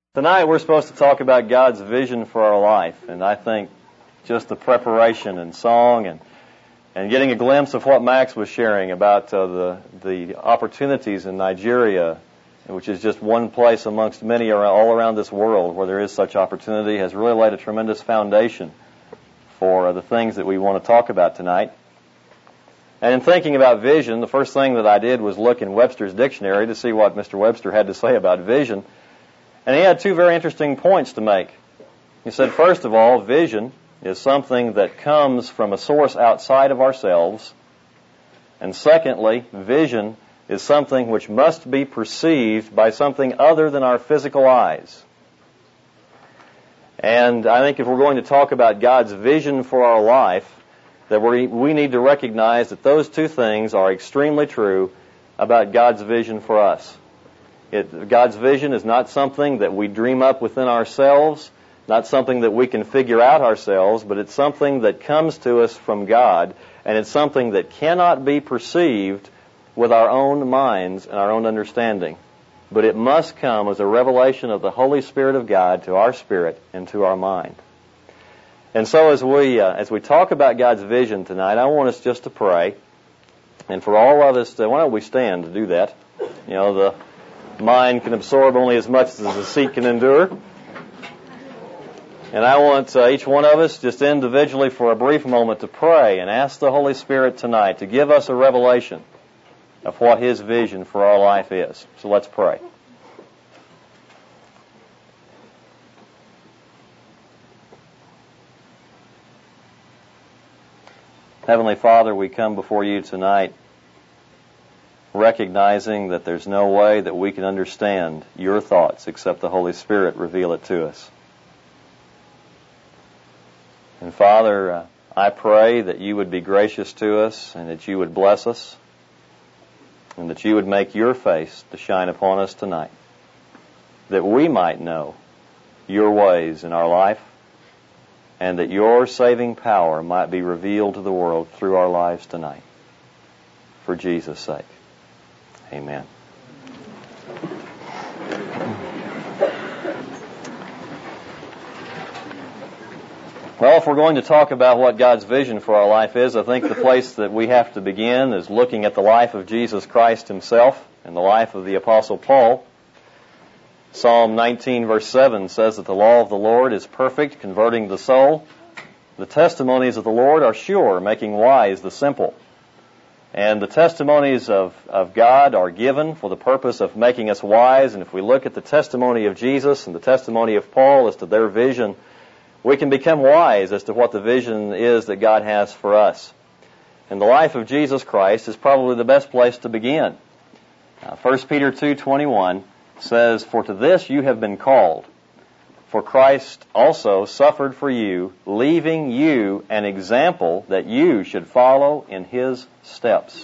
Tonight we're supposed to talk about God's vision for our life, and I think just the preparation and song and getting a glimpse of what Max was sharing about the opportunities in Nigeria, which is just one place amongst many all around this world where there is such opportunity, has really laid a tremendous foundation for the things that we want to talk about tonight. And in thinking about vision, the first thing that I did was look in Webster's dictionary to see what Mr. Webster had to say about vision. And he had two very interesting points to make. He said, first of all, vision is something that comes from a source outside of ourselves. And secondly, vision is something which must be perceived by something other than our physical eyes. And I think if we're going to talk about God's vision for our life, that we need to recognize that those two things are extremely true about God's vision for us. God's vision is not something that we dream up within ourselves, not something that we can figure out ourselves, but it's something that comes to us from God, and it's something that cannot be perceived with our own minds and our own understanding. But it must come as a revelation of the Holy Spirit of God to our spirit and to our mind. And so as we talk about God's vision tonight, I want us just to pray, and for all of us, why don't we stand to do that? You know, the mind can absorb only as much as the seat can endure. And I want each one of us just individually for a brief moment to pray and ask the Holy Spirit tonight to give us a revelation of what His vision for our life is. So let's pray. Heavenly Father, we come before You tonight recognizing that there's no way that we can understand Your thoughts except the Holy Spirit reveal it to us. And Father, I pray that You would be gracious to us and that You would bless us and that You would make Your face to shine upon us tonight, that we might know Your ways in our life and that Your saving power might be revealed to the world through our lives tonight. For Jesus' sake. Amen. Well, if we're going to talk about what God's vision for our life is, I think the place that we have to begin is looking at the life of Jesus Christ Himself and the life of the Apostle Paul. Psalm 19 verse 7 says that the law of the Lord is perfect, converting the soul. The testimonies of the Lord are sure, making wise the simple. And the testimonies of God are given for the purpose of making us wise. And if we look at the testimony of Jesus and the testimony of Paul as to their vision, we can become wise as to what the vision is that God has for us. And the life of Jesus Christ is probably the best place to begin. 1 Peter 2:21 says, "For to this you have been called, for Christ also suffered for you, leaving you an example that you should follow in His steps."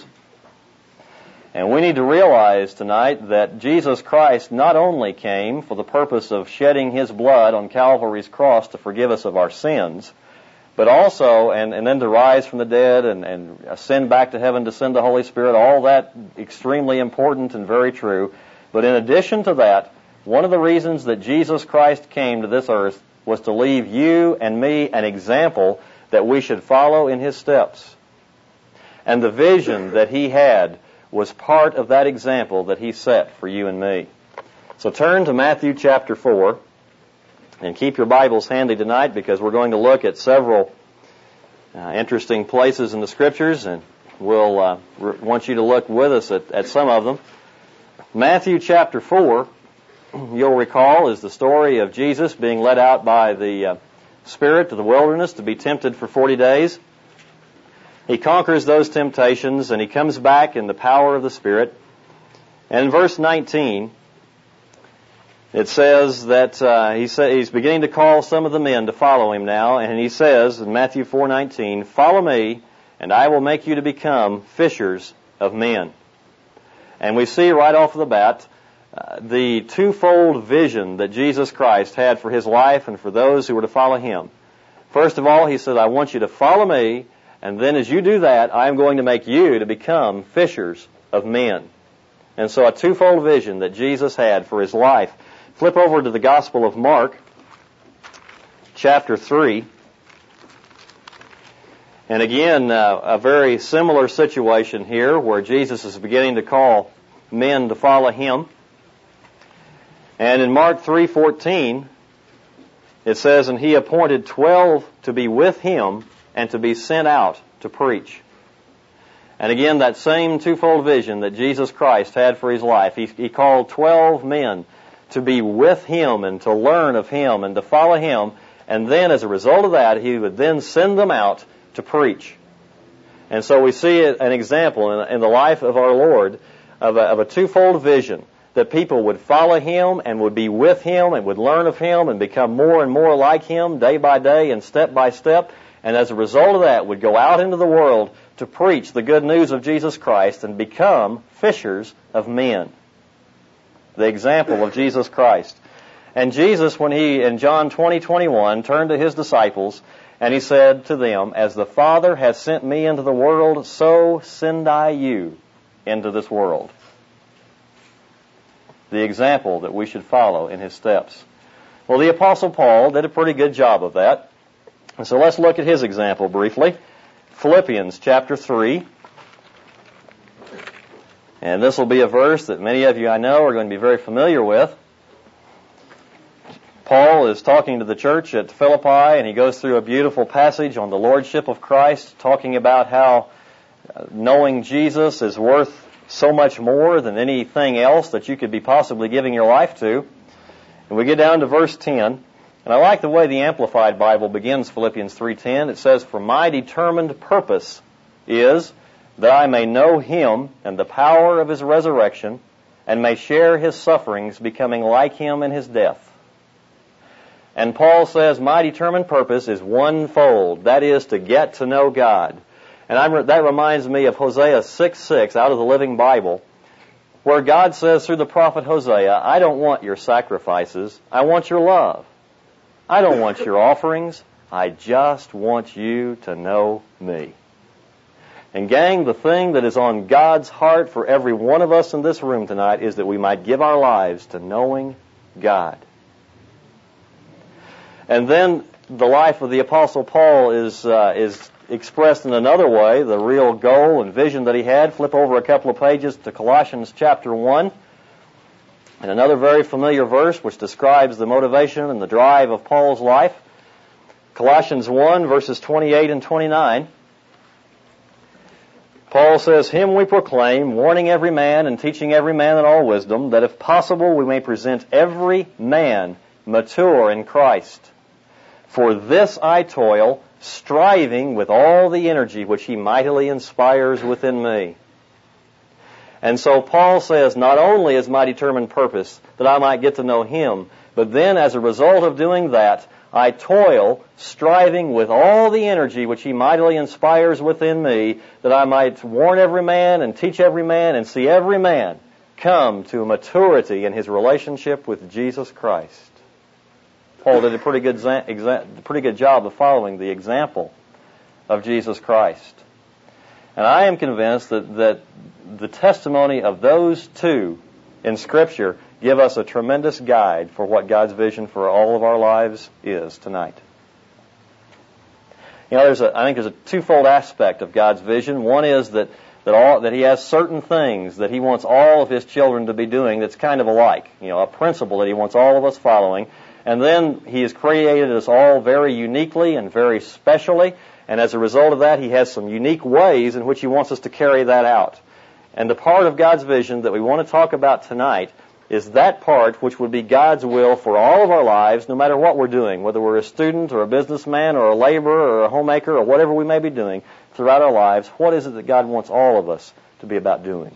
And we need to realize tonight that Jesus Christ not only came for the purpose of shedding His blood on Calvary's cross to forgive us of our sins, but also, and then to rise from the dead and ascend back to heaven to send the Holy Spirit, all that extremely important and very true. But in addition to that, one of the reasons that Jesus Christ came to this earth was to leave you and me an example that we should follow in His steps. And the vision that He had was part of that example that He set for you and me. So turn to Matthew chapter 4 and keep your Bibles handy tonight because we're going to look at several interesting places in the Scriptures, and we'll want you to look with us at some of them. Matthew chapter 4, you'll recall, is the story of Jesus being led out by the Spirit to the wilderness to be tempted for 40 days. He conquers those temptations and He comes back in the power of the Spirit. And in verse 19, it says that he's beginning to call some of the men to follow Him now. And He says in Matthew 4:19, "Follow me, and I will make you to become fishers of men." And we see right off the bat the twofold vision that Jesus Christ had for His life and for those who were to follow Him. First of all, He said, "I want you to follow me, and then as you do that, I am going to make you to become fishers of men." And so a twofold vision that Jesus had for His life. Flip over to the Gospel of Mark, chapter 3. And again, a very similar situation here where Jesus is beginning to call men to follow Him. And in Mark 3:14, it says, "And He appointed 12 to be with Him and to be sent out to preach." And again, that same twofold vision that Jesus Christ had for His life. He called 12 men to be with Him and to learn of Him and to follow Him. And then as a result of that, He would then send them out to preach. And so we see an example in the life of our Lord of a twofold vision, that people would follow Him and would be with Him and would learn of Him and become more and more like Him day by day and step by step, and as a result of that would go out into the world to preach the good news of Jesus Christ and become fishers of men. The example of Jesus Christ. And Jesus, when He, in John 20:21, turned to His disciples, and He said to them, "As the Father has sent Me into the world, so send I you into this world." The example that we should follow in His steps. Well, the Apostle Paul did a pretty good job of that. And so let's look at his example briefly. Philippians chapter 3. And this will be a verse that many of you I know are going to be very familiar with. Paul is talking to the church at Philippi, and he goes through a beautiful passage on the Lordship of Christ, talking about how knowing Jesus is worth so much more than anything else that you could be possibly giving your life to. And we get down to verse 10, and I like the way the Amplified Bible begins Philippians 3:10. It says, "For my determined purpose is that I may know Him and the power of His resurrection, and may share His sufferings, becoming like Him in His death." And Paul says, my determined purpose is onefold. That is, to get to know God. And that reminds me of Hosea 6:6 out of the Living Bible, where God says through the prophet Hosea, "I don't want your sacrifices. I want your love. I don't want your offerings. I just want you to know Me." And gang, the thing that is on God's heart for every one of us in this room tonight is that we might give our lives to knowing God. And then the life of the Apostle Paul is expressed in another way, the real goal and vision that he had. Flip over a couple of pages to Colossians chapter 1, and another very familiar verse which describes the motivation and the drive of Paul's life. Colossians 1, verses 28 and 29. Paul says, "Him we proclaim, warning every man and teaching every man in all wisdom, that if possible we may present every man mature in Christ. For this I toil, striving with all the energy which He mightily inspires within me." And so Paul says, not only is my determined purpose that I might get to know Him, but then as a result of doing that, I toil, striving with all the energy which He mightily inspires within me, that I might warn every man and teach every man and see every man come to maturity in his relationship with Jesus Christ. Paul did a pretty good job of following the example of Jesus Christ. And I am convinced that the testimony of those two in Scripture give us a tremendous guide for what God's vision for all of our lives is tonight. You know, I think there's a twofold aspect of God's vision. One is that He has certain things that He wants all of His children to be doing that's kind of alike. You know, a principle that He wants all of us following. And then He has created us all very uniquely and very specially, and as a result of that, He has some unique ways in which He wants us to carry that out. And the part of God's vision that we want to talk about tonight is that part which would be God's will for all of our lives, no matter what we're doing, whether we're a student or a businessman or a laborer or a homemaker or whatever we may be doing throughout our lives. What is it that God wants all of us to be about doing?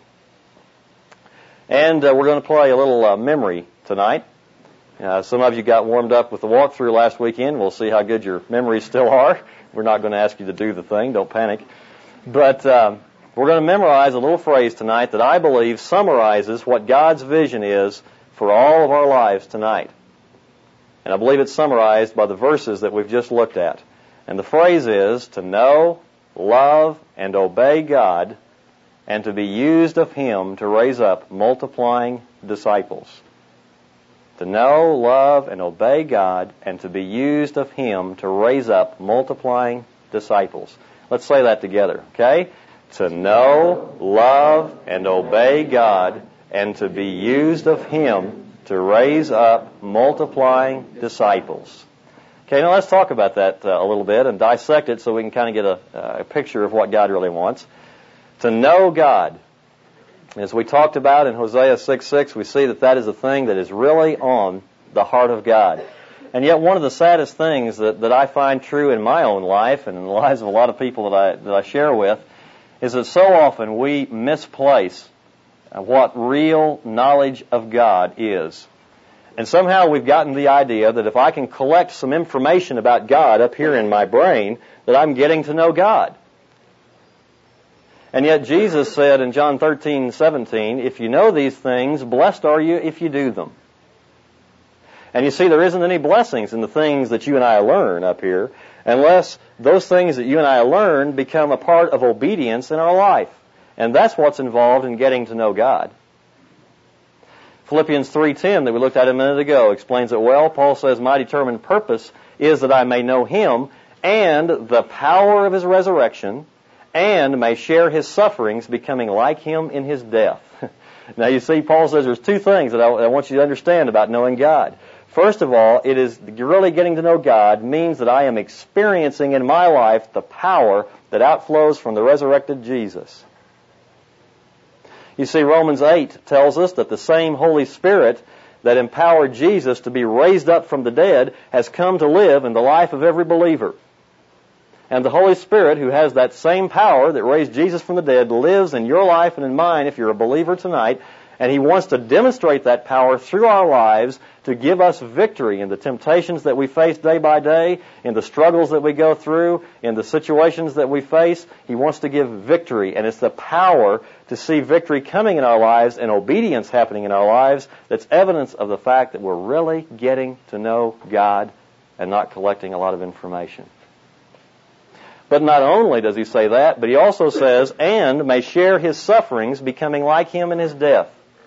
And we're going to play a little memory tonight. Some of you got warmed up with the walkthrough last weekend. We'll see how good your memories still are. We're not going to ask you to do the thing. Don't panic. But we're going to memorize a little phrase tonight that I believe summarizes what God's vision is for all of our lives tonight. And I believe it's summarized by the verses that we've just looked at. And the phrase is to know, love, and obey God, and to be used of Him to raise up multiplying disciples. To know, love, and obey God, and to be used of Him to raise up multiplying disciples. Let's say that together, okay? To know, love, and obey God, and to be used of Him to raise up multiplying disciples. Okay, now let's talk about that a little bit and dissect it so we can kind of get a picture of what God really wants. To know God. As we talked about in Hosea 6:6, we see that is a thing that is really on the heart of God. And yet one of the saddest things that I find true in my own life and in the lives of a lot of people that I share with is that so often we misplace what real knowledge of God is. And somehow we've gotten the idea that if I can collect some information about God up here in my brain, that I'm getting to know God. And yet Jesus said in John 13:17, if you know these things, blessed are you if you do them. And you see, there isn't any blessings in the things that you and I learn up here unless those things that you and I learn become a part of obedience in our life. And that's what's involved in getting to know God. Philippians 3:10 that we looked at a minute ago explains it well. Paul says, my determined purpose is that I may know Him and the power of His resurrection and may share His sufferings, becoming like Him in His death. Now you see, Paul says there's two things that I want you to understand about knowing God. First of all, it is really getting to know God means that I am experiencing in my life the power that outflows from the resurrected Jesus. You see, Romans 8 tells us that the same Holy Spirit that empowered Jesus to be raised up from the dead has come to live in the life of every believer. And the Holy Spirit, who has that same power that raised Jesus from the dead, lives in your life and in mine if you're a believer tonight. And He wants to demonstrate that power through our lives to give us victory in the temptations that we face day by day, in the struggles that we go through, in the situations that we face. He wants to give victory, and it's the power to see victory coming in our lives and obedience happening in our lives that's evidence of the fact that we're really getting to know God and not collecting a lot of information. But not only does He say that, but He also says, and may share His sufferings, becoming like Him in His death.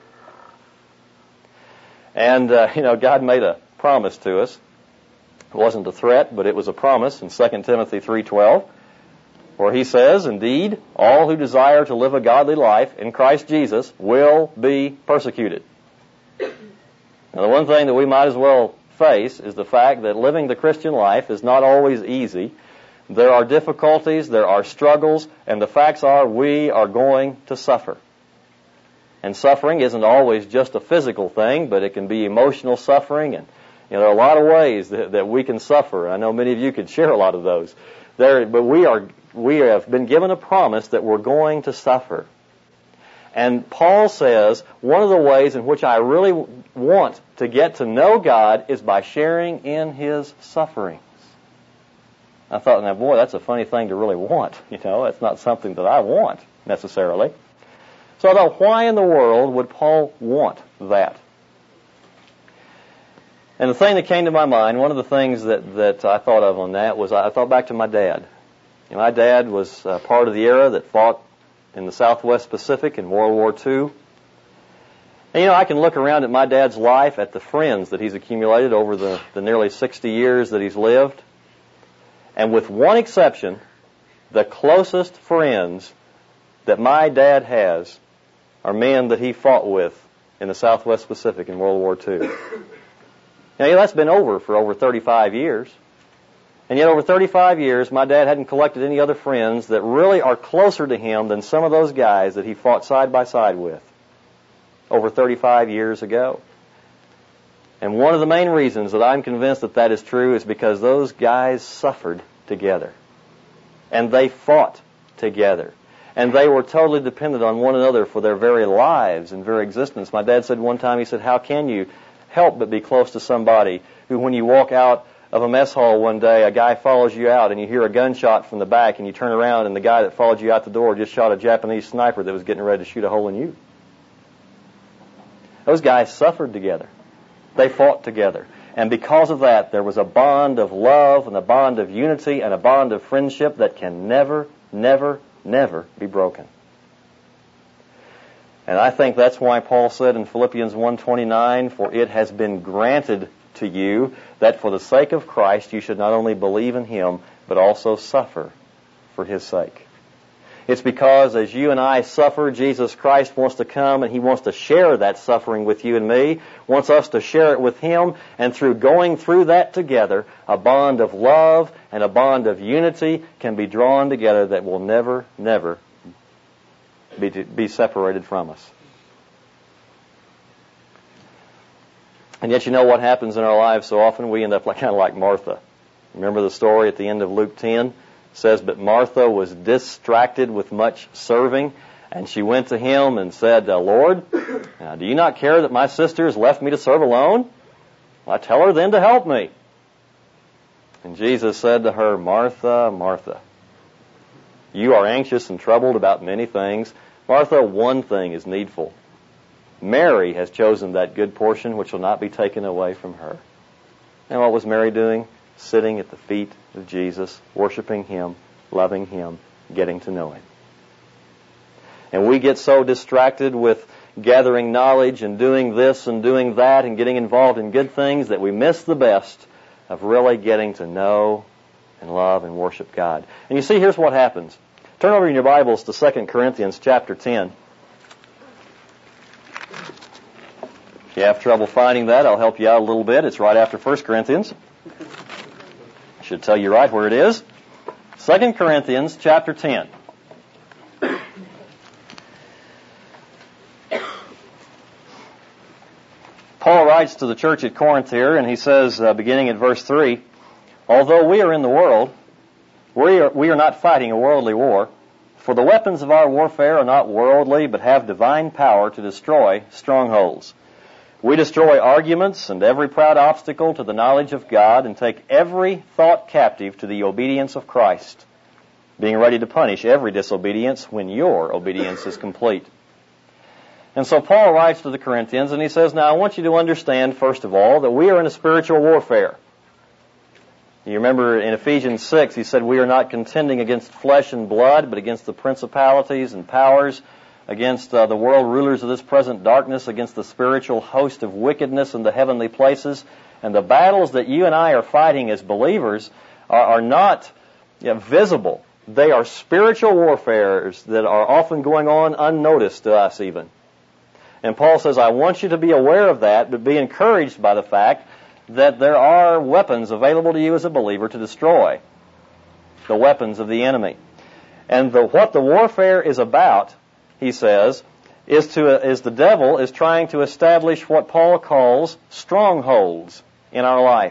And, God made a promise to us. It wasn't a threat, but it was a promise in 2 Timothy 3:12, where He says, indeed, all who desire to live a godly life in Christ Jesus will be persecuted. Now, the one thing that we might as well face is the fact that living the Christian life is not always easy. There are difficulties, there are struggles, and the facts are we are going to suffer. And suffering isn't always just a physical thing, but it can be emotional suffering. And there are a lot of ways that we can suffer. I know many of you could share a lot of those. But we have been given a promise that we're going to suffer. And Paul says one of the ways in which I really want to get to know God is by sharing in His sufferings. I thought, now boy, that's a funny thing to really want. It's not something that I want necessarily. So I thought, why in the world would Paul want that? And the thing that came to my mind, one of the things that I thought of on that was I thought back to my dad. My dad was part of the era that fought in the Southwest Pacific in World War II. And I can look around at my dad's life, at the friends that he's accumulated over the nearly 60 years that he's lived. And with one exception, the closest friends that my dad has are men that he fought with in the Southwest Pacific in World War II. Now, that's been for over 35 years. And yet over 35 years, my dad hadn't collected any other friends that really are closer to him than some of those guys that he fought side by side with over 35 years ago. And one of the main reasons that I'm convinced that is true is because those guys suffered together. And they fought together. And they were totally dependent on one another for their very lives and very existence. My dad said one time, he said, how can you help but be close to somebody who, when you walk out of a mess hall one day, a guy follows you out and you hear a gunshot from the back and you turn around and the guy that followed you out the door just shot a Japanese sniper that was getting ready to shoot a hole in you. Those guys suffered together. They fought together. And because of that, there was a bond of love and a bond of unity and a bond of friendship that can never, never, never be broken. And I think that's why Paul said in Philippians 1:29, "For it has been granted to you that for the sake of Christ you should not only believe in Him, but also suffer for His sake." It's because as you and I suffer, Jesus Christ wants to come and He wants to share that suffering with you and me, wants us to share it with Him, and through going through that together, a bond of love and a bond of unity can be drawn together that will never, never be separated from us. And yet you know what happens in our lives so often? We end up kind of like Martha. Remember the story at the end of Luke 10? It says, "But Martha was distracted with much serving, and she went to Him and said, 'Lord, do you not care that my sister has left me to serve alone? I tell her then to help me.' And Jesus said to her, 'Martha, Martha, you are anxious and troubled about many things. Martha, one thing is needful. Mary has chosen that good portion which will not be taken away from her.'" And what was Mary doing? Sitting at the feet of Jesus, worshiping Him, loving Him, getting to know Him. And we get so distracted with gathering knowledge and doing this and doing that and getting involved in good things that we miss the best of really getting to know and love and worship God. And you see, here's what happens. Turn over in your Bibles to 2 Corinthians chapter 10. If you have trouble finding that, I'll help you out a little bit. It's right after 1 Corinthians. I should tell you right where it is. 2 Corinthians chapter 10. Paul writes to the church at Corinth here, and he says, beginning at verse 3, "Although we are in the world, we are not fighting a worldly war, for the weapons of our warfare are not worldly, but have divine power to destroy strongholds. We destroy arguments and every proud obstacle to the knowledge of God, and take every thought captive to the obedience of Christ, being ready to punish every disobedience when your obedience is complete." And so Paul writes to the Corinthians, and he says, now I want you to understand, first of all, that we are in a spiritual warfare. You remember in Ephesians 6, he said, "We are not contending against flesh and blood, but against the principalities and powers, against the world rulers of this present darkness, against the spiritual host of wickedness in the heavenly places." And the battles that you and I are fighting as believers are not visible. They are spiritual warfares that are often going on unnoticed to us even. And Paul says, I want you to be aware of that, but be encouraged by the fact that there are weapons available to you as a believer to destroy the weapons of the enemy. And what the warfare is about, he says, is the devil is trying to establish what Paul calls strongholds in our life.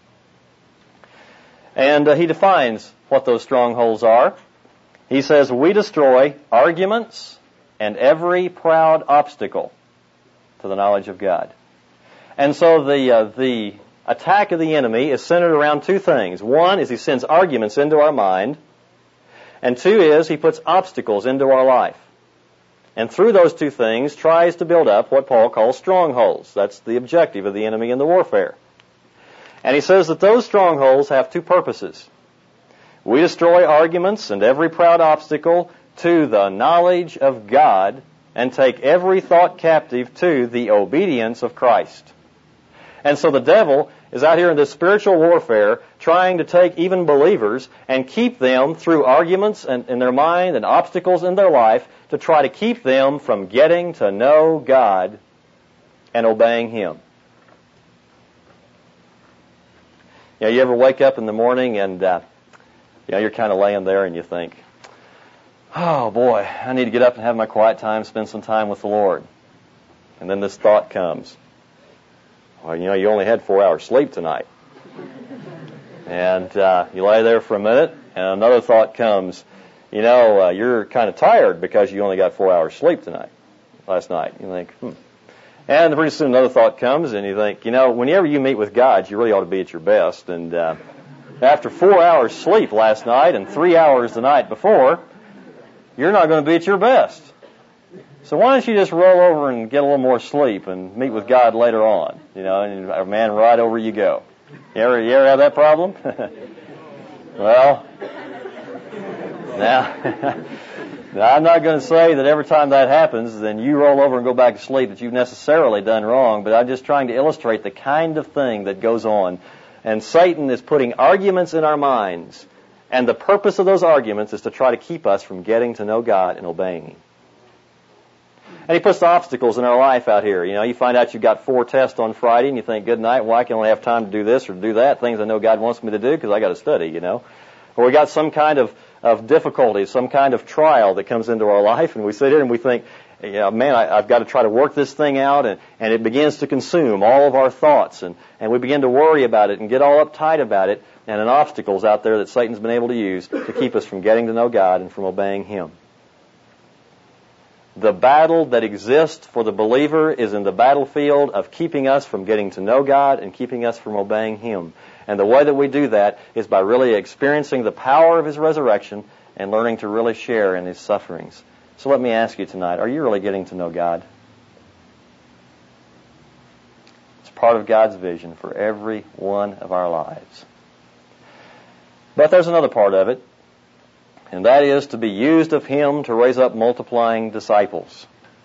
And he defines what those strongholds are. He says, we destroy arguments and every proud obstacle to the knowledge of God. And so the attack of the enemy is centered around two things. One is he sends arguments into our mind, and two is he puts obstacles into our life. And through those two things tries to build up what Paul calls strongholds. That's the objective of the enemy in the warfare. And he says that those strongholds have two purposes. We destroy arguments and every proud obstacle to the knowledge of God, and take every thought captive to the obedience of Christ. And so the devil is out here in this spiritual warfare trying to take even believers and keep them through arguments in their mind and obstacles in their life to try to keep them from getting to know God and obeying Him. You ever wake up in the morning and you're kind of laying there and you think, oh boy, I need to get up and have my quiet time, spend some time with the Lord. And then this thought comes, well, you only had 4 hours sleep tonight. And you lay there for a minute, and another thought comes, you're kind of tired because you only got 4 hours sleep last night. You think, And pretty soon another thought comes, and you think, whenever you meet with God, you really ought to be at your best. And after 4 hours sleep last night and 3 hours the night before, you're not going to be at your best. So why don't you just roll over and get a little more sleep and meet with God later on? And man, right over you go. You ever have that problem? Well, now, Now, I'm not going to say that every time that happens, then you roll over and go back to sleep that you've necessarily done wrong, but I'm just trying to illustrate the kind of thing that goes on. And Satan is putting arguments in our minds, and the purpose of those arguments is to try to keep us from getting to know God and obeying Him. And he puts obstacles in our life out here. You know, you find out you've got 4 tests on Friday, and you think, good night, well, I can only have time to do this or do that, things I know God wants me to do because I got to study, you know. Or we got some kind of difficulty, some kind of trial that comes into our life, and we sit here and we think, yeah, man, I've got to try to work this thing out, and it begins to consume all of our thoughts, and we begin to worry about it and get all uptight about it, and an obstacles out there that Satan's been able to use to keep us from getting to know God and from obeying Him. The battle that exists for the believer is in the battlefield of keeping us from getting to know God and keeping us from obeying Him. And the way that we do that is by really experiencing the power of His resurrection and learning to really share in His sufferings. So let me ask you tonight, are you really getting to know God? It's part of God's vision for every one of our lives. But there's another part of it, and that is to be used of Him to raise up multiplying disciples.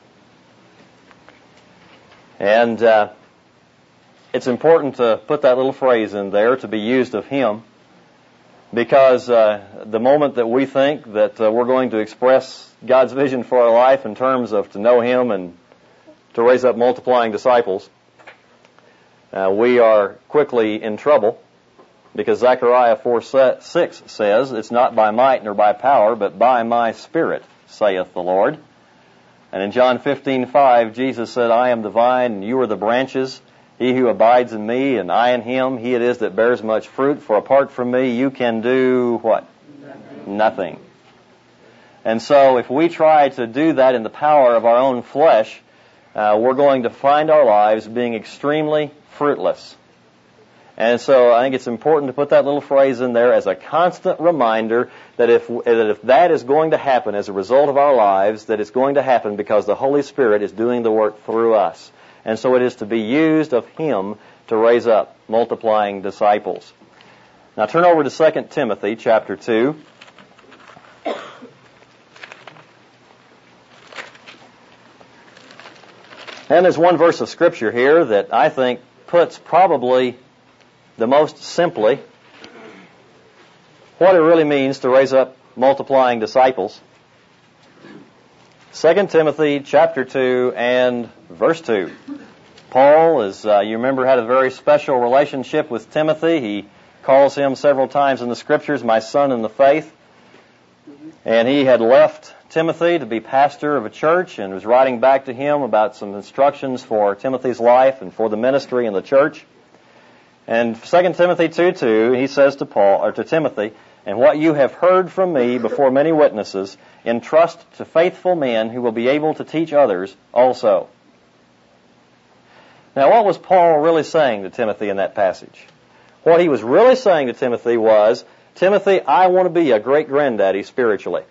And it's important to put that little phrase in there, to be used of Him, because the moment that we think that we're going to express God's vision for our life in terms of to know Him and to raise up multiplying disciples, we are quickly in trouble, because Zechariah 4:6 says, it's not by might nor by power, but by my Spirit, saith the Lord. And in John 15:5, Jesus said, I am the vine, and you are the branches. He who abides in me, and I in him, he it is that bears much fruit. For apart from me, you can do what? Nothing. And so if we try to do that in the power of our own flesh, we're going to find our lives being extremely fruitless. And so I think it's important to put that little phrase in there as a constant reminder that if that is going to happen as a result of our lives, that it's going to happen because the Holy Spirit is doing the work through us. And so it is to be used of Him to raise up multiplying disciples. Now turn over to 2 Timothy chapter 2. And there's one verse of Scripture here that I think puts probably the most simply what it really means to raise up multiplying disciples. 2 Timothy chapter 2 and verse 2. Paul, as you remember, had a very special relationship with Timothy. He calls him several times in the Scriptures, my son in the faith. And he had left Timothy to be pastor of a church and was writing back to him about some instructions for Timothy's life and for the ministry in the church. And 2 Timothy 2:2, he says to Timothy, and what you have heard from me before many witnesses, entrust to faithful men who will be able to teach others also. Now, what was Paul really saying to Timothy in that passage? What he was really saying to Timothy was, Timothy, I want to be a great granddaddy spiritually.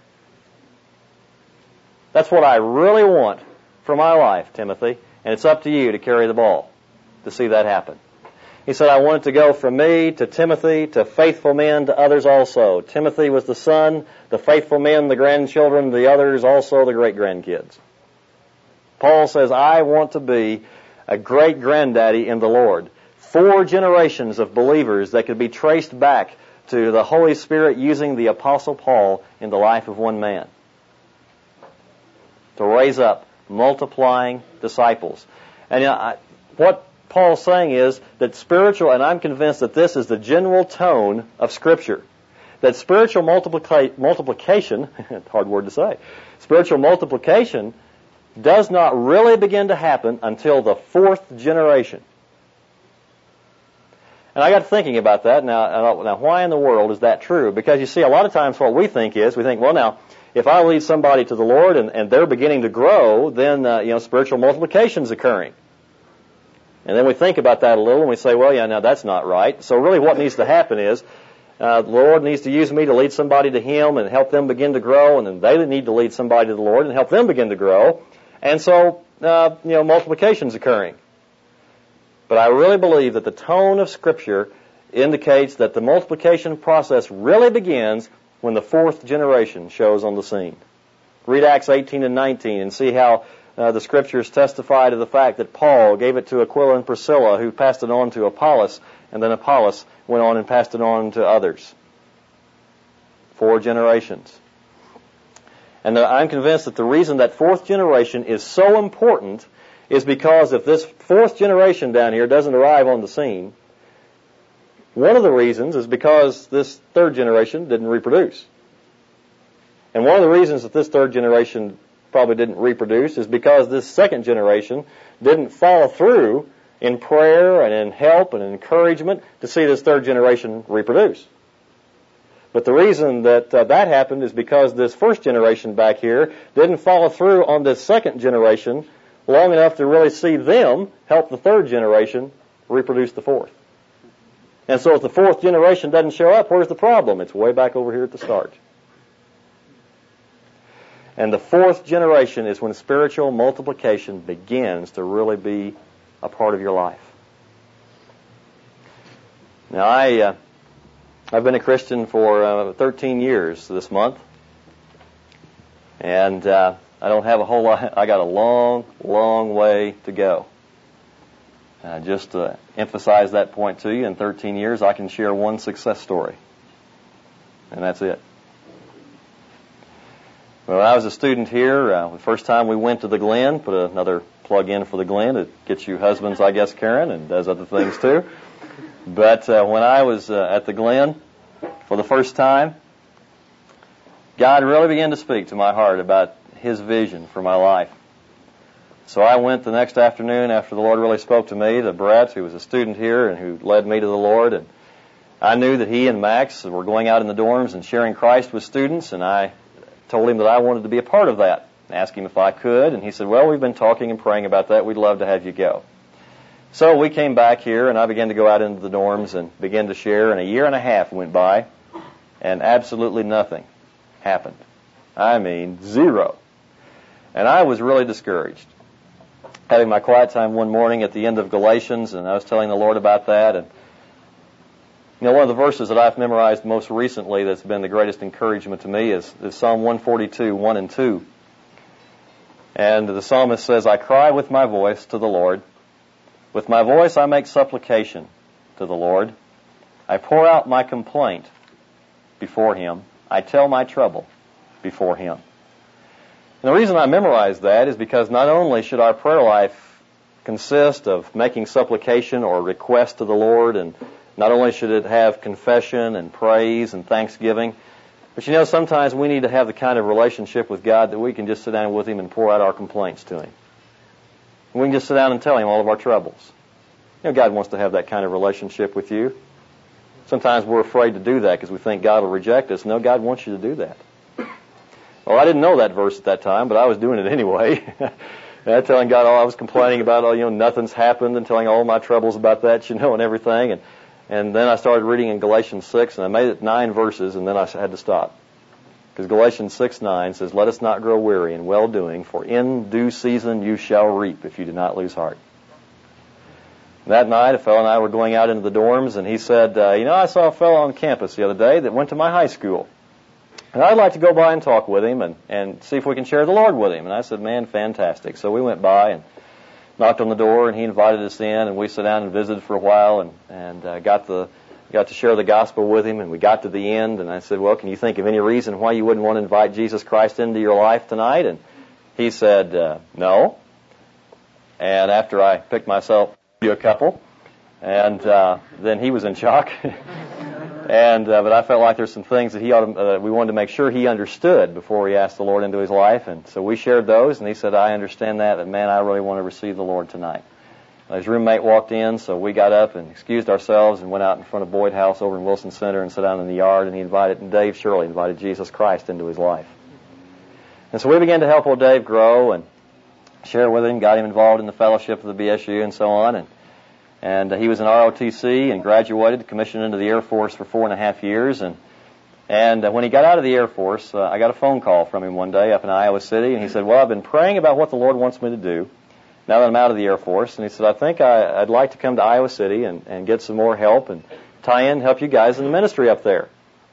That's what I really want for my life, Timothy, and it's up to you to carry the ball to see that happen. He said, I want it to go from me to Timothy to faithful men to others also. Timothy was the son, the faithful men, the grandchildren, the others also the great-grandkids. Paul says, I want to be a great granddaddy in the Lord. 4 generations of believers that could be traced back to the Holy Spirit using the Apostle Paul in the life of one man to raise up multiplying disciples. And what Paul's saying is that spiritual, and I'm convinced that this is the general tone of Scripture, that spiritual multiplication, hard word to say, spiritual multiplication does not really begin to happen until the 4th generation. And I got thinking about that. Now, why in the world is that true? Because you see, a lot of times what we think is, well, now, if I lead somebody to the Lord and they're beginning to grow, then spiritual multiplication is occurring. And then we think about that a little and we say, well, yeah, now that's not right. So really what needs to happen is the Lord needs to use me to lead somebody to Him and help them begin to grow, and then they need to lead somebody to the Lord and help them begin to grow. And so, multiplication is occurring. But I really believe that the tone of Scripture indicates that the multiplication process really begins when the 4th generation shows on the scene. Read Acts 18 and 19 and see how the Scriptures testify to the fact that Paul gave it to Aquila and Priscilla, who passed it on to Apollos, and then Apollos went on and passed it on to others. 4 generations. And I'm convinced that the reason that 4th generation is so important is because if this 4th generation down here doesn't arrive on the scene, one of the reasons is because this 3rd generation didn't reproduce. And one of the reasons that this 3rd generation probably didn't reproduce is because this 2nd generation didn't follow through in prayer and in help and encouragement to see this 3rd generation reproduce. But the reason that that happened is because this 1st generation back here didn't follow through on this 2nd generation long enough to really see them help the 3rd generation reproduce the 4th. And so if the 4th generation doesn't show up, where's the problem? It's way back over here at the start. And the 4th generation is when spiritual multiplication begins to really be a part of your life. Now, I've been a Christian for 13 years this month, and I don't have a whole lot. I got a long, long way to go. Just to emphasize that point to you, in 13 years I can share one success story, and that's it. Well, I was a student here. The first time we went to the Glen, put another plug in for the Glen. It gets you husbands, I guess, Karen, and does other things too. But when I was at the Glen for the first time, God really began to speak to my heart about His vision for my life. So I went the next afternoon after the Lord really spoke to me to Brett, who was a student here and who led me to the Lord. And I knew that he and Max were going out in the dorms and sharing Christ with students, and I told him that I wanted to be a part of that. I asked him if I could, and he said, well, we've been talking and praying about that. We'd love to have you go. So we came back here, and I began to go out into the dorms and begin to share, and a year and a half went by, and absolutely nothing happened. I mean, zero. And I was really discouraged. Having my quiet time one morning at the end of Galatians, and I was telling the Lord about that, and one of the verses that I've memorized most recently that's been the greatest encouragement to me is Psalm 142, 1 and 2. And the psalmist says, I cry with my voice to the Lord. With my voice I make supplication to the Lord. I pour out my complaint before Him. I tell my trouble before Him. And the reason I memorized that is because not only should our prayer life consist of making supplication or request to the Lord, and not only should it have confession and praise and thanksgiving, but sometimes we need to have the kind of relationship with God that we can just sit down with Him and pour out our complaints to Him. We can just sit down and tell Him all of our troubles. God wants to have that kind of relationship with you. Sometimes we're afraid to do that because we think God will reject us. No, God wants you to do that. Well, I didn't know that verse at that time, but I was doing it anyway. Telling God all I was complaining about, nothing's happened, and telling all my troubles about that, and everything. And then I started reading in Galatians 6, and I made it 9 verses, and then I had to stop. Because Galatians 6:9 says, let us not grow weary in well-doing, for in due season you shall reap if you do not lose heart. That night, a fellow and I were going out into the dorms, and he said, I saw a fellow on campus the other day that went to my high school. And I'd like to go by and talk with him and see if we can share the Lord with him. And I said, man, fantastic. So we went by and knocked on the door, and he invited us in, and we sat down and visited for a while and got to share the gospel with him, and we got to the end, and I said, well, can you think of any reason why you wouldn't want to invite Jesus Christ into your life tonight? And he said, no. And after I picked myself a couple, and then he was in shock. But I felt like there's some things that we wanted to make sure he understood before we asked the Lord into his life, and so we shared those, and he said, I understand that, but man, I really want to receive the Lord tonight. His roommate walked in, so we got up and excused ourselves and went out in front of Boyd House over in Wilson Center and sat down in the yard, and Dave Shirley invited Jesus Christ into his life. And so we began to help old Dave grow and share with him, got him involved in the fellowship of the BSU and so on, and he was in ROTC and graduated, commissioned into the Air Force for 4.5 years, and when he got out of the Air Force, I got a phone call from him one day up in Iowa City, and he said, well, I've been praying about what the Lord wants me to do now that I'm out of the Air Force, and he said, I think I'd like to come to Iowa City and get some more help and tie in and help you guys in the ministry up there.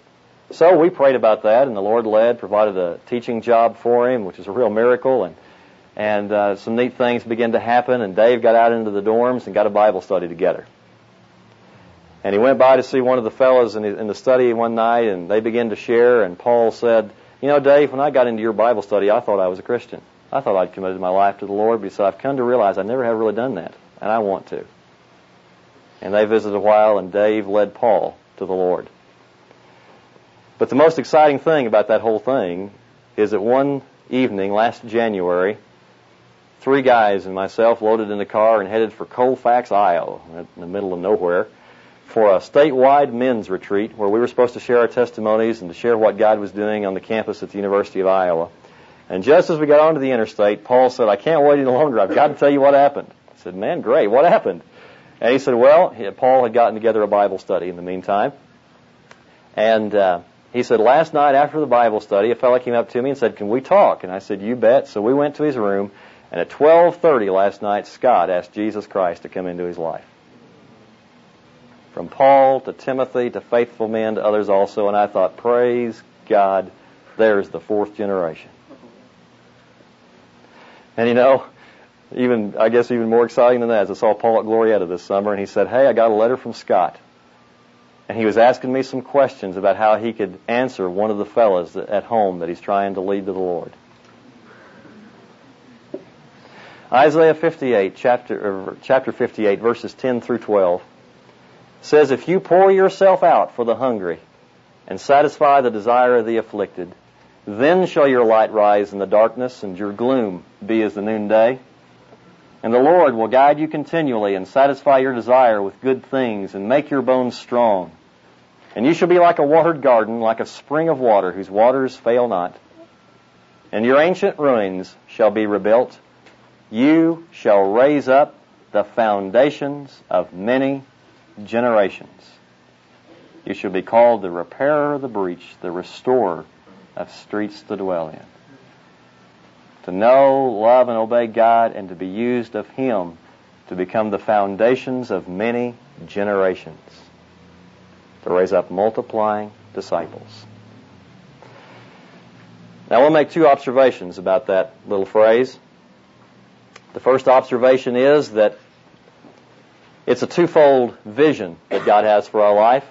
So we prayed about that, and the Lord provided a teaching job for him, which was a real miracle, and some neat things began to happen, and Dave got out into the dorms and got a Bible study together. And he went by to see one of the fellows in the study one night, and they began to share, and Paul said, "You know, Dave, when I got into your Bible study, I thought I was a Christian. I thought I'd committed my life to the Lord, but he said, I've come to realize I never have really done that, and I want to." And they visited a while, and Dave led Paul to the Lord. But the most exciting thing about that whole thing is that one evening last January, 3 guys and myself loaded in a car and headed for Colfax, Iowa, in the middle of nowhere, for a statewide men's retreat where we were supposed to share our testimonies and to share what God was doing on the campus at the University of Iowa. And just as we got onto the interstate, Paul said, "I can't wait any longer. I've got to tell you what happened." I said, "Man, great. What happened?" And he said, well, Paul had gotten together a Bible study in the meantime. And he said, last night after the Bible study, a fellow came up to me and said, "Can we talk?" And I said, "You bet." So we went to his room, and at 12:30 last night, Scott asked Jesus Christ to come into his life. From Paul to Timothy to faithful men to others also, and I thought, praise God, there's the 4th generation. And you know, I guess even more exciting than that is I saw Paul at Glorietta this summer, and he said, "Hey, I got a letter from Scott." And he was asking me some questions about how he could answer one of the fellas at home that he's trying to lead to the Lord. Isaiah 58, chapter 58, verses 10 through 12, says, "If you pour yourself out for the hungry and satisfy the desire of the afflicted, then shall your light rise in the darkness and your gloom be as the noonday. And the Lord will guide you continually and satisfy your desire with good things and make your bones strong. And you shall be like a watered garden, like a spring of water whose waters fail not. And your ancient ruins shall be rebuilt. You shall raise up the foundations of many generations. You shall be called the repairer of the breach, the restorer of streets to dwell in." To know, love, and obey God, and to be used of Him to become the foundations of many generations, to raise up multiplying disciples. Now we'll make 2 observations about that little phrase. The first observation is that it's a twofold vision that God has for our life.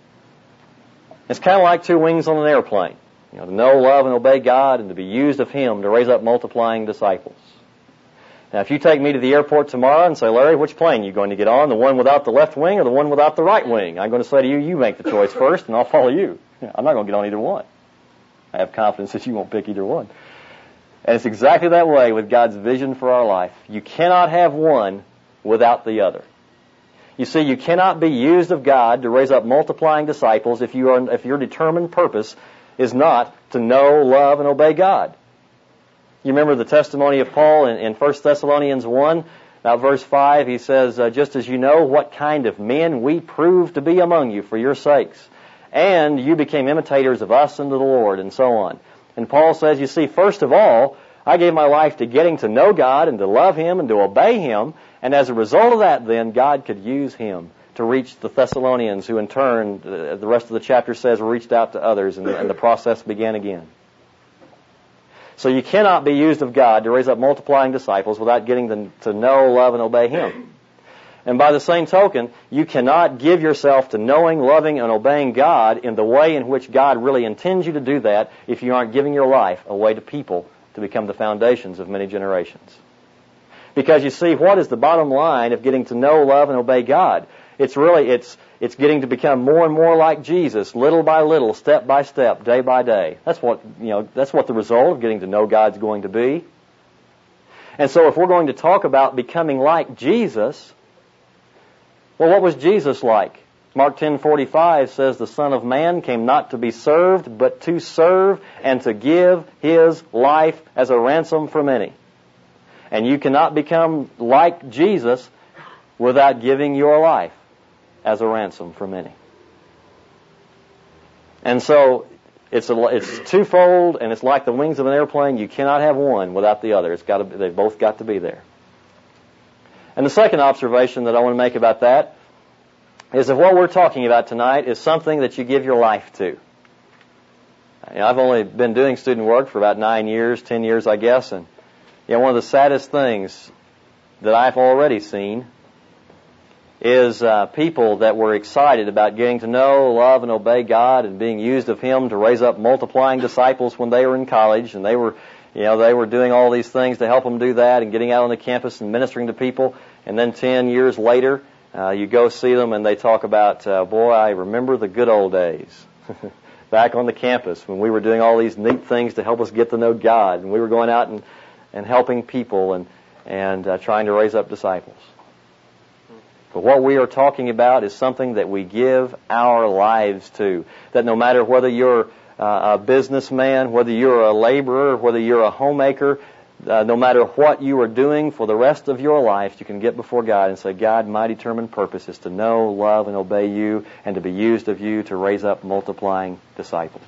It's kind of like 2 wings on an airplane. You know, to know, love, and obey God, and to be used of Him to raise up multiplying disciples. Now, if you take me to the airport tomorrow and say, "Larry, which plane are you going to get on, the one without the left wing or the one without the right wing?" I'm going to say to you, "You make the choice first, and I'll follow you." I'm not going to get on either one. I have confidence that you won't pick either one. And it's exactly that way with God's vision for our life. You cannot have one without the other. You see, you cannot be used of God to raise up multiplying disciples if your determined purpose is not to know, love, and obey God. You remember the testimony of Paul in 1 Thessalonians 1, verse 5, he says, "Just as you know what kind of men we proved to be among you for your sakes, and you became imitators of us and of the Lord," and so on. And Paul says, you see, first of all, I gave my life to getting to know God and to love Him and to obey Him, and as a result of that, then, God could use Him to reach the Thessalonians, who in turn, the rest of the chapter says, reached out to others, and the process began again. So you cannot be used of God to raise up multiplying disciples without getting to know, love, and obey Him. And by the same token, you cannot give yourself to knowing, loving, and obeying God in the way in which God really intends you to do that if you aren't giving your life away to people to become the foundations of many generations. Because you see, what is the bottom line of getting to know, love, and obey God? It's getting to become more and more like Jesus, little by little, step by step, day by day. That's what the result of getting to know God's going to be. And so if we're going to talk about becoming like Jesus, well, what was Jesus like? Mark 10:45 says, "The Son of Man came not to be served, but to serve and to give His life as a ransom for many." And you cannot become like Jesus without giving your life as a ransom for many. And so it's twofold, and it's like the wings of an airplane. You cannot have one without the other. They've both got to be there. And the second observation that I want to make about that is that what we're talking about tonight is something that you give your life to. I've only been doing student work for about 9 years, 10 years, I guess, and one of the saddest things that I've already seen is people that were excited about getting to know, love, and obey God and being used of Him to raise up multiplying disciples when they were in college, and they were doing all these things to help them do that and getting out on the campus and ministering to people, and then 10 years later, you go see them and they talk about, boy, I remember the good old days. Back on the campus when we were doing all these neat things to help us get to know God, and we were going out and helping people and trying to raise up disciples. But what we are talking about is something that we give our lives to. That no matter whether you're a businessman, whether you're a laborer, whether you're a homemaker, no matter what you are doing for the rest of your life, you can get before God and say, God, my determined purpose is to know, love, and obey you, and to be used of you to raise up multiplying disciples.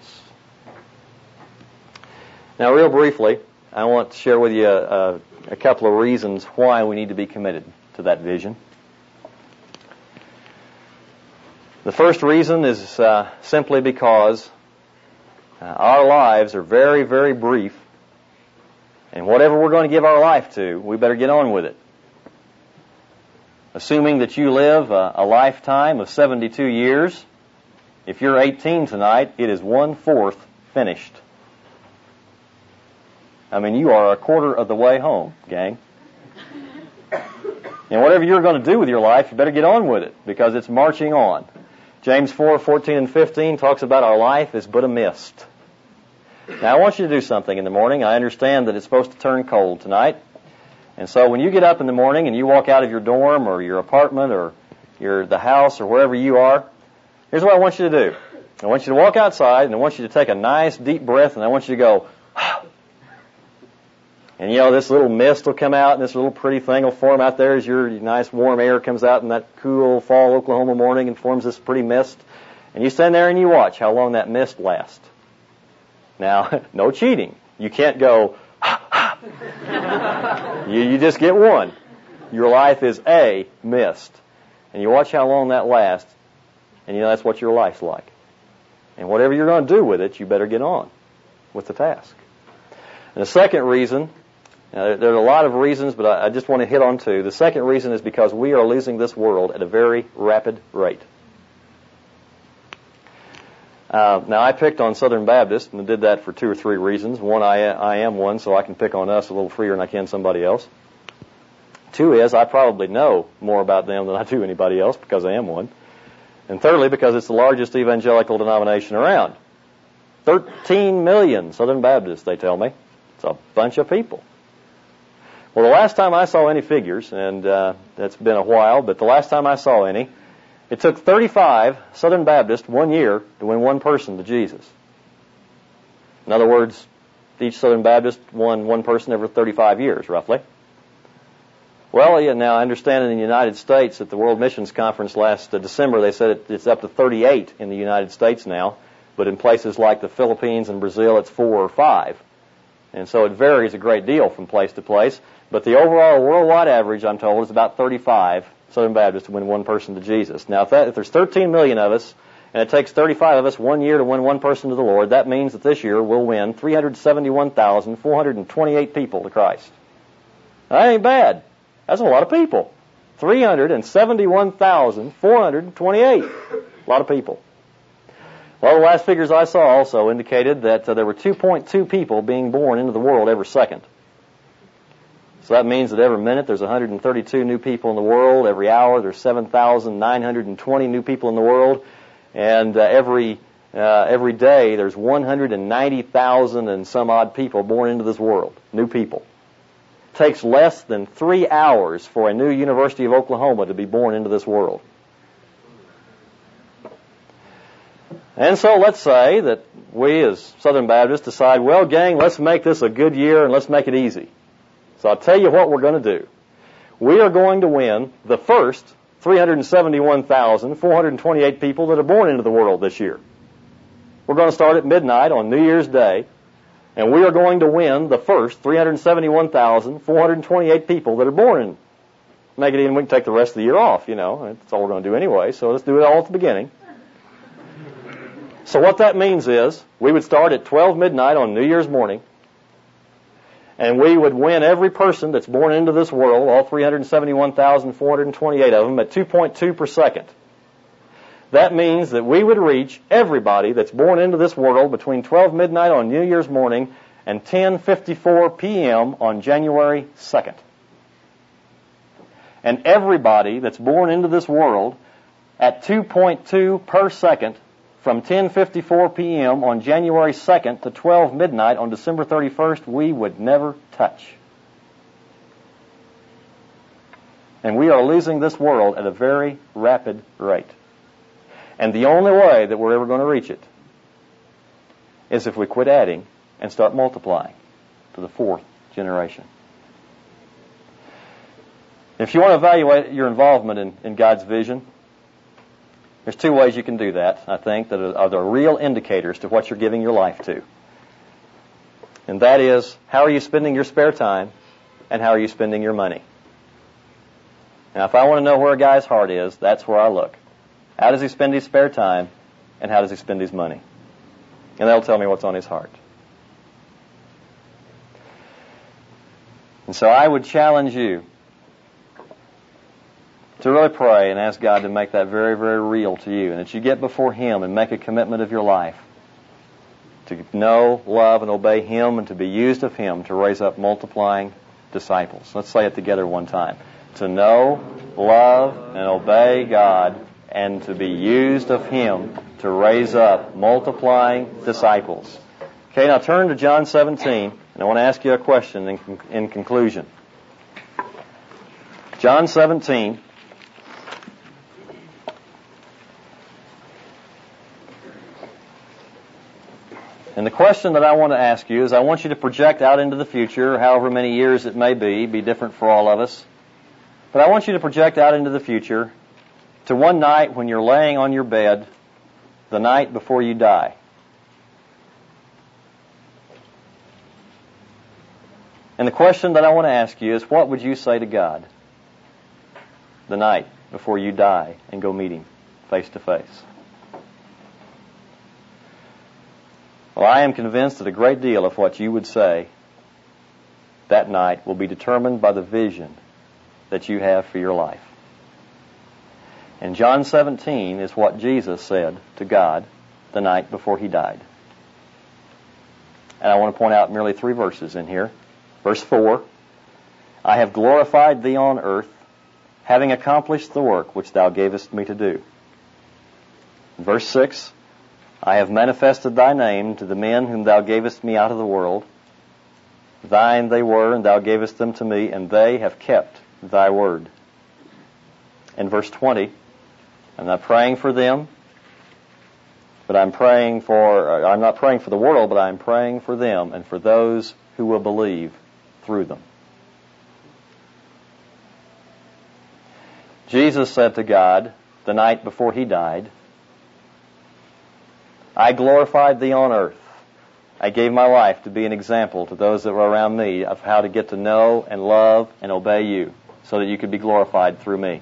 Now, real briefly, I want to share with you a couple of reasons why we need to be committed to that vision. The first reason is simply because our lives are very, very brief. And whatever we're going to give our life to, we better get on with it. Assuming that you live a lifetime of 72 years, if you're 18 tonight, it is 1/4 finished. I mean, you are a quarter of the way home, gang. And whatever you're going to do with your life, you better get on with it, because it's marching on. James 4:14 and 15 talks about our life is but a mist. Now, I want you to do something in the morning. I understand that it's supposed to turn cold tonight. And so when you get up in the morning and you walk out of your dorm or your apartment or the house or wherever you are, here's what I want you to do. I want you to walk outside, and I want you to take a nice deep breath, and I want you to go, and this little mist will come out, and this little pretty thing will form out there as your nice warm air comes out in that cool fall Oklahoma morning and forms this pretty mist. And you stand there and you watch how long that mist lasts. Now, no cheating. You can't go, you just get one. Your life is a mist. And you watch how long that lasts, and that's what your life's like. And whatever you're going to do with it, you better get on with the task. And the second reason, there are a lot of reasons, but I just want to hit on two. The second reason is because we are losing this world at a very rapid rate. Now, I picked on Southern Baptist, and I did that for 2 or 3 reasons. One, I am one, so I can pick on us a little freer than I can somebody else. 2 is, I probably know more about them than I do anybody else, because I am one. And thirdly, because it's the largest evangelical denomination around. 13 million Southern Baptists, they tell me. It's a bunch of people. Well, the last time I saw any figures, and that's been a while, but the last time I saw any, it took 35 Southern Baptists 1 year to win one person to Jesus. In other words, each Southern Baptist won one person every 35 years, roughly. Well, now I understand in the United States at the World Missions Conference last December, they said it's up to 38 in the United States now, but in places like the Philippines and Brazil, it's 4 or 5. And so it varies a great deal from place to place. But the overall worldwide average, I'm told, is about 35 Southern Baptists to win one person to Jesus. Now, if there's 13 million of us, and it takes 35 of us 1 year to win one person to the Lord, that means that this year we'll win 371,428 people to Christ. Now, that ain't bad. That's a lot of people. 371,428. A lot of people. Well, the last figures I saw also indicated that there were 2.2 people being born into the world every second. So that means that every minute there's 132 new people in the world. Every hour there's 7,920 new people in the world. And every day there's 190,000 and some odd people born into this world. New people. It takes less than 3 hours for a new University of Oklahoma to be born into this world. And so let's say that we as Southern Baptists decide, well, gang, let's make this a good year and let's make it easy. So I'll tell you what we're going to do. We are going to win the first 371,428 people that are born into the world this year. We're going to start at midnight on New Year's Day, and we are going to win the first 371,428 people that are born in. Make it even, we can take the rest of the year off, That's all we're going to do anyway, so let's do it all at the beginning. So what that means is we would start at 12 midnight on New Year's morning, and we would win every person that's born into this world, all 371,428 of them, at 2.2 per second. That means that we would reach everybody that's born into this world between 12 midnight on New Year's morning and 10:54 p.m. on January 2nd. And everybody that's born into this world at 2.2 per second from 10:54 p.m. on January 2nd to 12 midnight on December 31st, we would never touch. And we are losing this world at a very rapid rate. And the only way that we're ever going to reach it is if we quit adding and start multiplying to the fourth generation. If you want to evaluate your involvement in God's vision, there's two ways you can do that, I think, that are the real indicators to what you're giving your life to. And that is, how are you spending your spare time, and how are you spending your money? Now, if I want to know where a guy's heart is, that's where I look. How does he spend his spare time, and how does he spend his money? And that'll tell me what's on his heart. And so I would challenge you to really pray and ask God to make that very, very real to you, and that you get before Him and make a commitment of your life to know, love, and obey Him, and to be used of Him to raise up multiplying disciples. Let's say it together one time. To know, love, and obey God, and to be used of Him to raise up multiplying disciples. Okay, now turn to John 17, and I want to ask you a question in conclusion. John 17. And the question that I want to ask you is, I want you to project out into the future, however many years it may be different for all of us. But I want you to project out into the future to one night when you're laying on your bed, the night before you die. And the question that I want to ask you is, what would you say to God the night before you die and go meet Him face to face? Well, I am convinced that a great deal of what you would say that night will be determined by the vision that you have for your life. And John 17 is what Jesus said to God the night before He died. And I want to point out merely 3 verses in here. Verse 4, I have glorified Thee on earth, having accomplished the work which Thou gavest me to do. Verse 6, I have manifested Thy name to the men whom Thou gavest me out of the world. Thine they were, and Thou gavest them to me, and they have kept Thy word. And verse 20, I'm not praying for them, but I'm not praying for the world, but I'm praying for them and for those who will believe through them. Jesus said to God the night before He died, I glorified Thee on earth. I gave my life to be an example to those that were around me of how to get to know and love and obey You so that You could be glorified through me.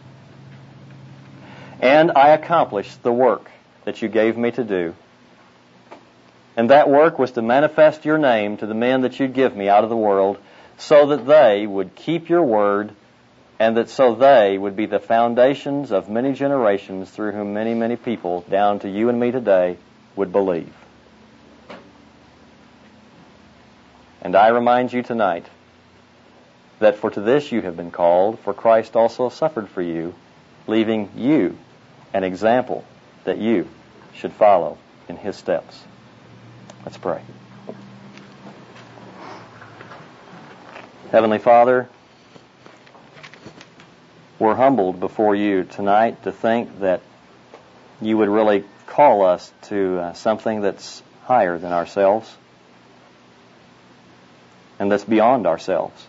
And I accomplished the work that You gave me to do. And that work was to manifest Your name to the men that You'd give me out of the world so that they would keep Your word, and that so they would be the foundations of many generations through whom many, many people, down to you and me today, would believe. And I remind you tonight that for to this you have been called, for Christ also suffered for you, leaving you an example that you should follow in His steps. Let's pray. Heavenly Father, we're humbled before You tonight to think that You would really call us to something that's higher than ourselves and that's beyond ourselves.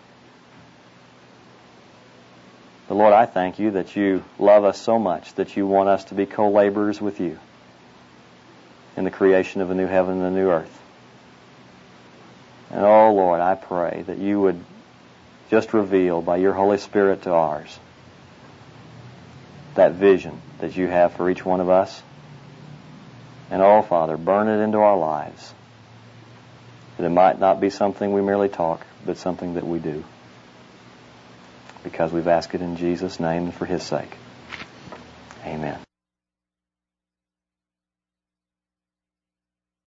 But Lord, I thank You that You love us so much that You want us to be co-laborers with You in the creation of a new heaven and a new earth. And oh Lord, I pray that You would just reveal by Your Holy Spirit to ours that vision that You have for each one of us, And oh, Father, burn it into our lives, that it might not be something we merely talk, but something that we do. Because we've asked it in Jesus' name and for His sake. Amen.